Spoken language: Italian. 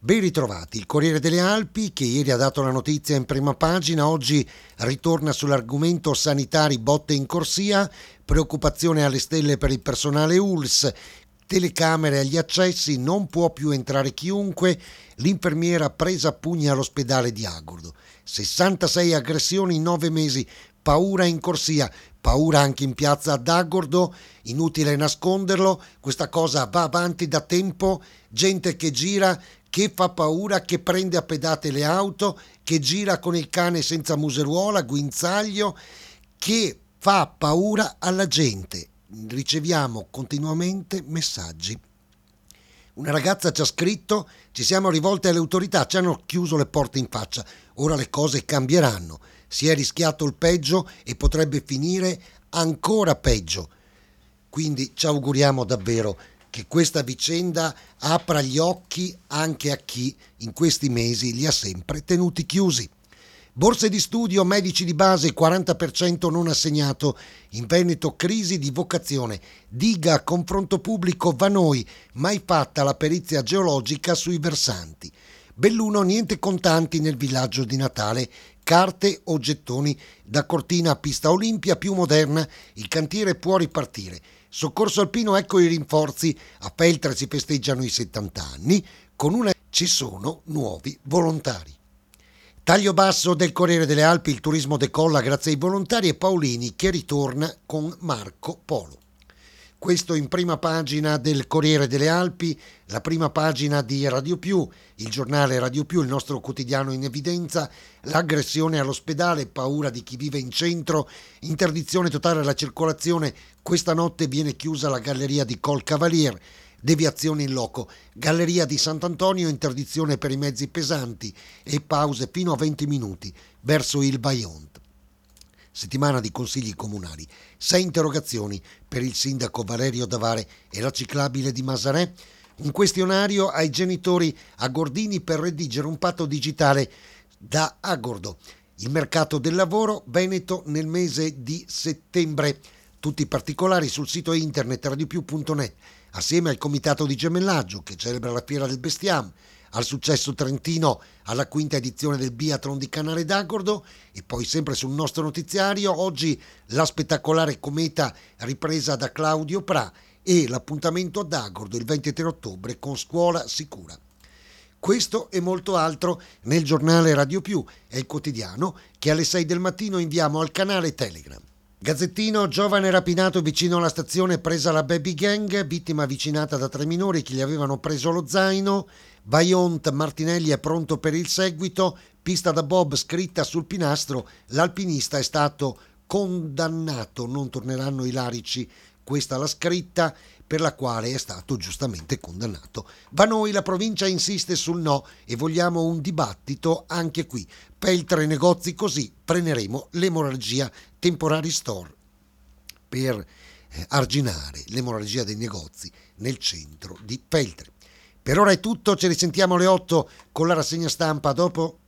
Ben ritrovati, il Corriere delle Alpi, che ieri ha dato la notizia in prima pagina, oggi ritorna sull'argomento sanitari, botte in corsia, preoccupazione alle stelle per il personale ULSS, telecamere agli accessi, non può più entrare chiunque, l'infermiera presa a pugni all'ospedale di Agordo, 66 aggressioni in 9 mesi, paura in corsia, paura anche in piazza ad Agordo, inutile nasconderlo, questa cosa va avanti da tempo, gente che gira, che fa paura, che prende a pedate le auto, che gira con il cane senza museruola, guinzaglio, che fa paura alla gente. Riceviamo continuamente messaggi. Una ragazza ci ha scritto: ci siamo rivolte alle autorità, ci hanno chiuso le porte in faccia, ora le cose cambieranno, si è rischiato il peggio e potrebbe finire ancora peggio. Quindi ci auguriamo davvero che questa vicenda apra gli occhi anche a chi in questi mesi li ha sempre tenuti chiusi. Borse di studio, medici di base, 40% non assegnato. In Veneto crisi di vocazione. Diga, confronto pubblico, Vanoi, mai fatta la perizia geologica sui versanti. Belluno, niente contanti nel villaggio di Natale. Carte o gettoni. Da Cortina a Pista Olimpia, più moderna, il cantiere può ripartire. Soccorso alpino, ecco i rinforzi. A Feltre si festeggiano i 70 anni. Con una ci sono nuovi volontari. Taglio basso del Corriere delle Alpi, il turismo decolla grazie ai volontari e Paolini che ritorna con Marco Polo. Questo in prima pagina del Corriere delle Alpi, la prima pagina di Radio Più, il giornale Radio Più, il nostro quotidiano in evidenza, l'aggressione all'ospedale, paura di chi vive in centro, interdizione totale alla circolazione, questa notte viene chiusa la galleria di Col Cavalier, deviazioni in loco, galleria di Sant'Antonio, interdizione per i mezzi pesanti e pause fino a 20 minuti verso il Vajont. Settimana di consigli comunali, 6 interrogazioni per il sindaco Valerio Davare e la ciclabile di Masarè, un questionario ai genitori agordini per redigere un patto digitale da Agordo, il mercato del lavoro Veneto nel mese di settembre, tutti i particolari sul sito internet radiopiù.net, assieme al comitato di gemellaggio che celebra la fiera del bestiame, al successo trentino, alla quinta edizione del biathlon di Canale d'Agordo e poi sempre sul nostro notiziario oggi la spettacolare cometa ripresa da Claudio Pra e l'appuntamento ad Agordo il 23 ottobre con Scuola Sicura. Questo e molto altro nel giornale Radio Più, è il quotidiano che alle 6 del mattino inviamo al canale Telegram. Gazzettino, giovane rapinato vicino alla stazione, presa la baby gang, vittima avvicinata da 3 minori che gli avevano preso lo zaino. Vajont, Martinelli è pronto per il seguito, pista da bob scritta sul pinastro, l'alpinista è stato condannato, non torneranno i larici, questa la scritta per la quale è stato giustamente condannato. Vanoi, la provincia insiste sul no e vogliamo un dibattito anche qui. Feltre negozi così, freneremo l'emorragia temporary store per arginare l'emorragia dei negozi nel centro di Feltre. Per ora è tutto, ci risentiamo alle 8 con la rassegna stampa, dopo.